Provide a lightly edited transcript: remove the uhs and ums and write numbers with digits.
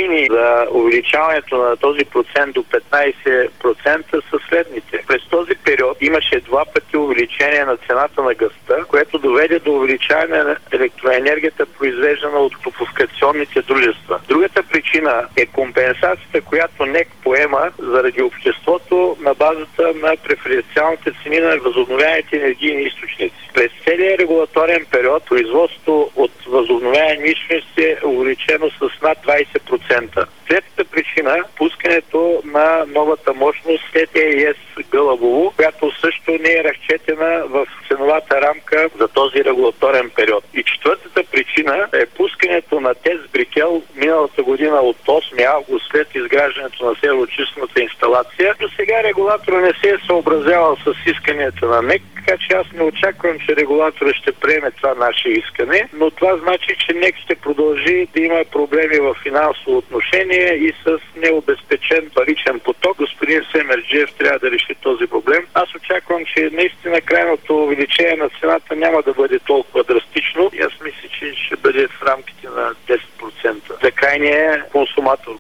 причини за увеличаването на този процент до 15% са следните. През този период имаше 2 пъти увеличение на цената на газта, което доведе до увеличаване на електроенергията, произвеждана от топлофикационните дружества. Другата причина е компенсацията, която НЕК поема заради обществото на базата на преференциалните цени на възобновяемите енергийни източници. През целия регулаторен период производството от възобновяеми източници е увеличено с над 20%. Третата причина – пускането на новата мощност ТТЕС Гълъбово, която също не е разчетена в ценовата рамка за този регулаторен период. И четвъртата причина е пускането на ТЕЦ Брикел миналата година от 8 август след изграждането на сероочиствателната инсталация. До сега регулатор не се е съобразявал с исканията на НЕК, така че аз не очаквам, че регулатора ще приеме това наше искане, но това значи, че НЕК ще продължи да има проблеми в финансово отношение и с необезпечен паричен поток. Господин Семерджиев трябва да реши този проблем. Аз очаквам, че наистина крайното увеличение на цената няма да бъде толкова драстично и аз мисля, че ще бъде в рамките на 10% за крайния консуматор.